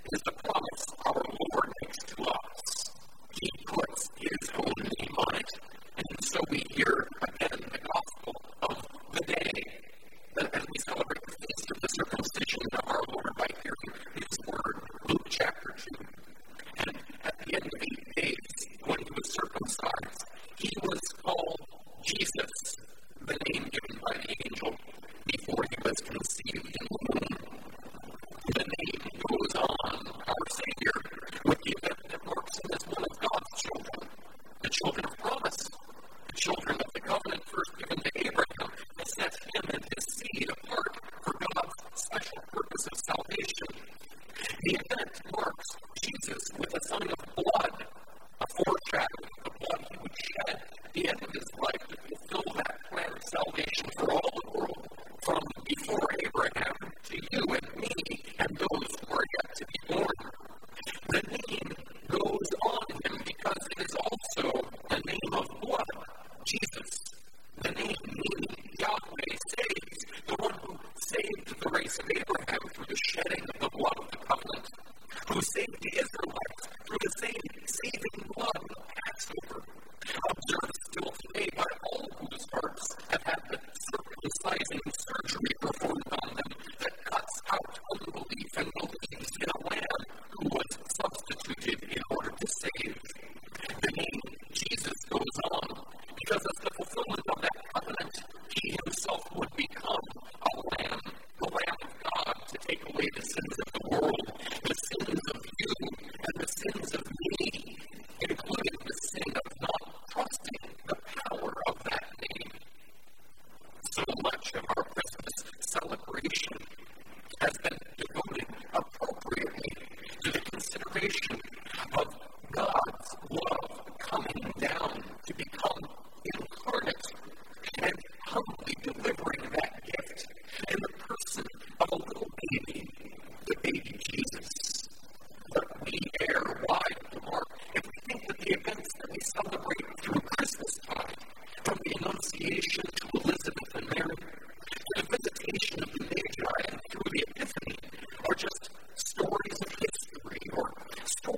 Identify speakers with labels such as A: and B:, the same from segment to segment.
A: is the promise our Lord makes to us. He puts his own name on it. And so we hear again the gospel of the day that as we celebrate the feast of the circumcision of our Lord by hearing his word, Luke chapter 2. And at the end of 8 days, when he was circumcised, he was called Jesus, the name given by the angel before he was conceived in the womb. The name goes on, our Savior, with the event that marks him as one of God's children, the children of promise, the children of the covenant first given to Abraham, that sets him and his seed apart for God's special purpose of salvation. The event marks Jesus with a sign of blood, a foreshadowing of the blood he would shed at the end of his life to fulfill that plan of salvation for all the world, from before Abraham to you and me and those who are yet to be born. The name goes on him because it is also the name of blood, Jesus. The name meaning Yahweh saves, the one who saved the race of Abraham through the shedding of the blood of the covenant, who saved the Israelites through the same saving blood of Passover, observed still today by all whose hearts have had the circumcising surgery performed on them that cuts out unbelief and believes in a Lamb who was substituted in order to save. The name Jesus goes on because as the fulfillment of that covenant, he himself would become a Lamb, the Lamb of God, to take away the sins of the world, the sins of you and the sins of me, including the sin of not trusting the power of that name. So much of our Christmas celebration has been devoted appropriately to the consideration of God's love coming down to become incarnate and humbly delivering that gift in the person of a little baby, the baby Jesus. But we err wide of the mark if we think that the events that we celebrate through Christmas time, from the Annunciation to Elizabeth and Mary, to the visitation of the Magi and through the Epiphany, are just stories of history or stories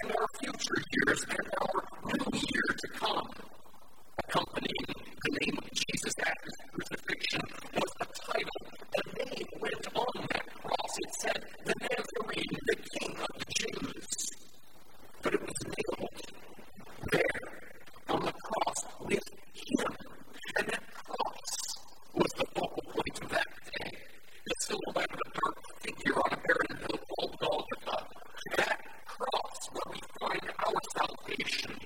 A: and our future years and our new year to come. Accompanying the name of Jesus at his crucifixion was a title. A name went on that cross. It said, "The Nazarene, the King of the Jews." But it was nailed there on the cross with him. And that cross was the focal point of that day. The silhouette of a dark figure on a barren hill called Golgotha. That cross where we find our salvation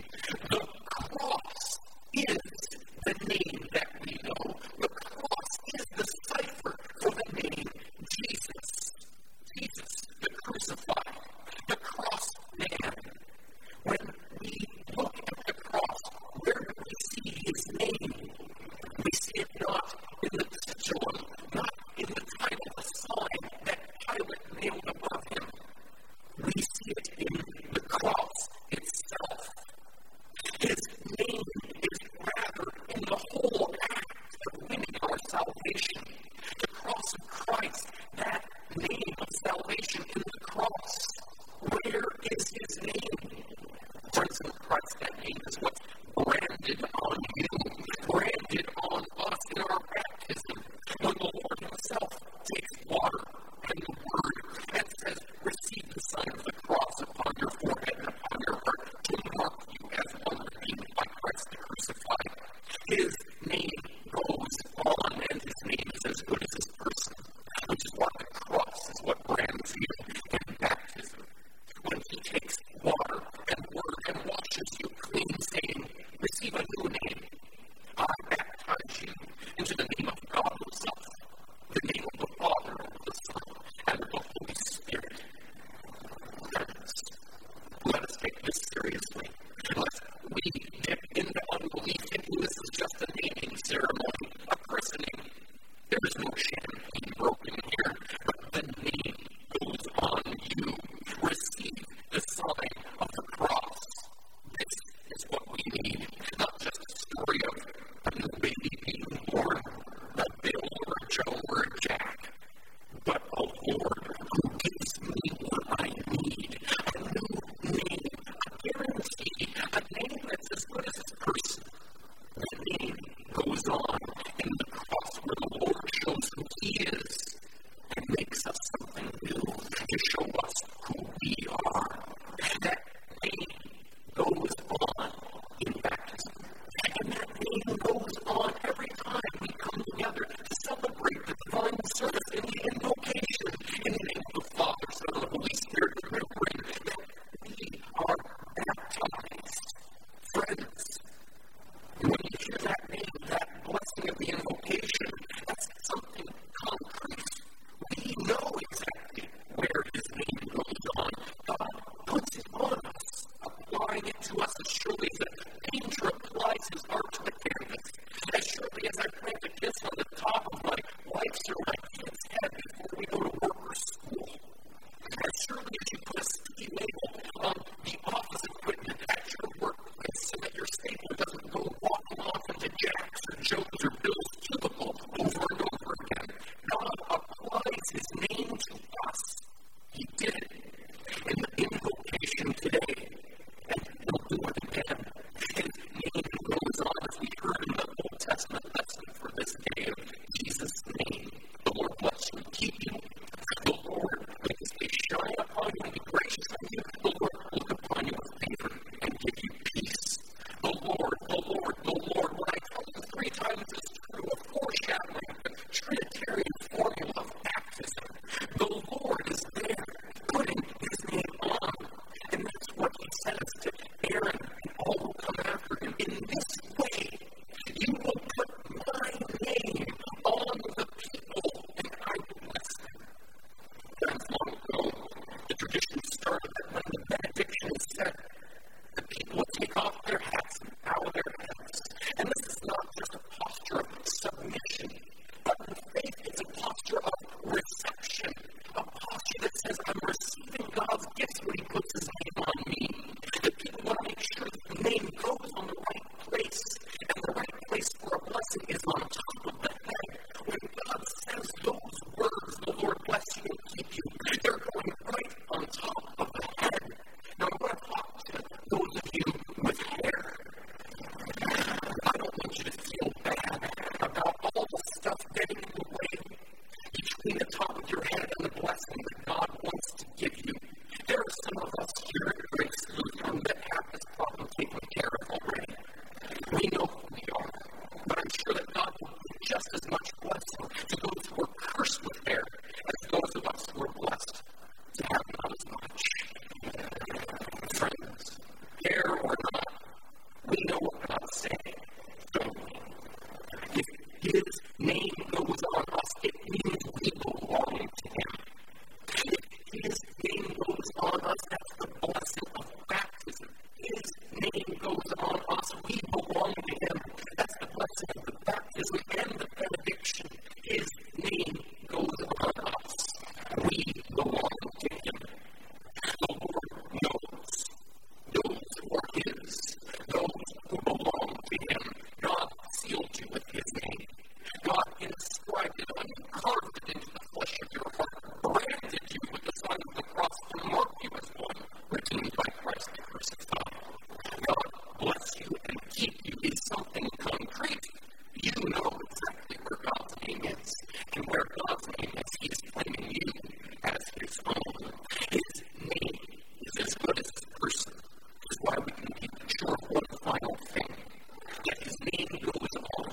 A: Friends, care or not, we know what God's saying, don't we? If His name goes on us, it means we belong to Him. If His name goes on us, that's the blessing of baptism. His name goes on us, we belong to Him. That's the blessing of the baptism and the benediction. His name goes on us. We belong to Him. The Lord knows those who are His, those who belong to Him. God sealed you with His name. God inscribed it on you, carved it into the flesh of your heart, branded you with the sign of the cross, and marked you as one redeemed by Christ and crucified. God bless you and keep you is something concrete. You know exactly where God's name is, and where God's name is, He is claiming you as His own. His name is as good as His person. That's why we can be sure of one final thing, that His name goes on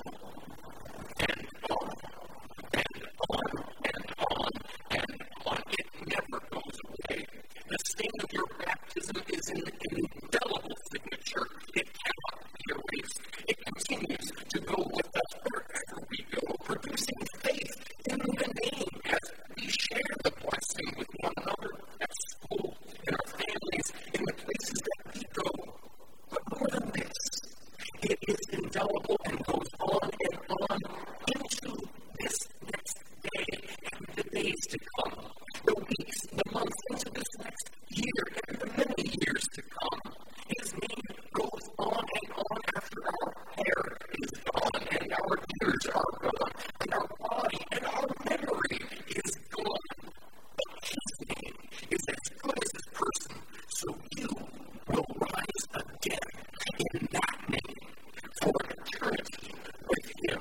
A: and on and on and on and on. It never goes away. The stain of your baptism is an indelible signature. It cannot be erased. It continues to go with us wherever we go, producing faith in the name as we share the blessing with one another at school, in our families, in the places that we go. But more than this, it is indelible and goes on and on into this next day and the days to come, the weeks, the months, into this next year and the many years to come. His name goes on and on after our hair is gone and our ears are gone and our body and our memory is gone. But His name is as good as His person, so you will rise again in that name for eternity with Him.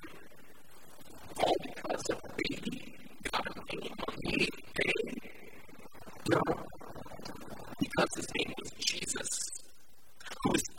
A: All because a baby got a name on the 8th day? No, because His name was Jesus, who is